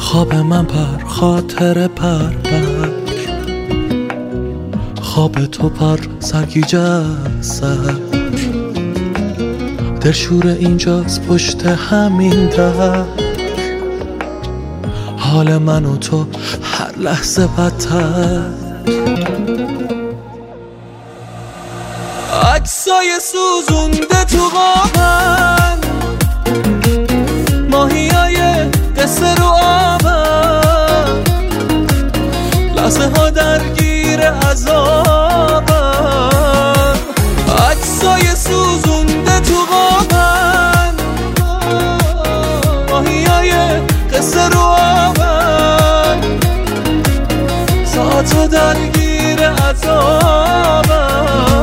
خواب من پر خاطر پر خواب تو پر سرگیجه سر دلشور اینجاست پشت همین در حال من و تو هر لحظه بدتر عکسای سوزونده تو قابن ماهیای قصه رو آبن لحظه ها درگیر عذابن عکسای سوزونده تو قابن ماهیای قصه رو آبن ساعت ها درگیر عذابن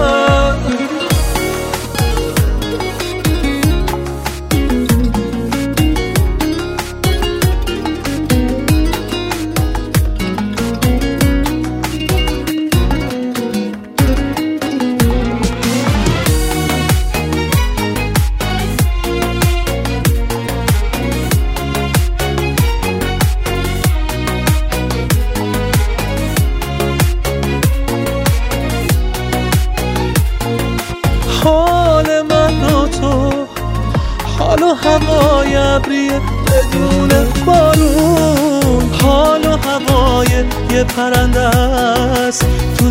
حال من و تو حال و هوای ابریه بدون بارون حال و هوای یه پرنده است تو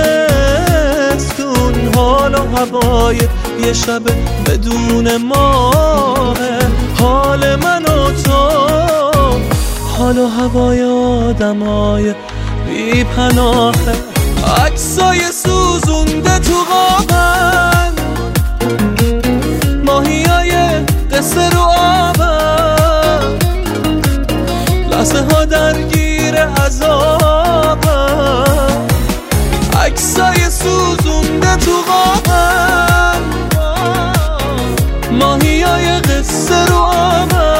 زمستون حال و هوای یه شب بدون ماه حال من و تو حال و هوای آدمای بی پناه عکسای سوزونده تو قابن ماهیای قصه رو آبن لحظه ها درگیر عذابن عکسای سوزونده تو قابن ماهیای قصه رو آبن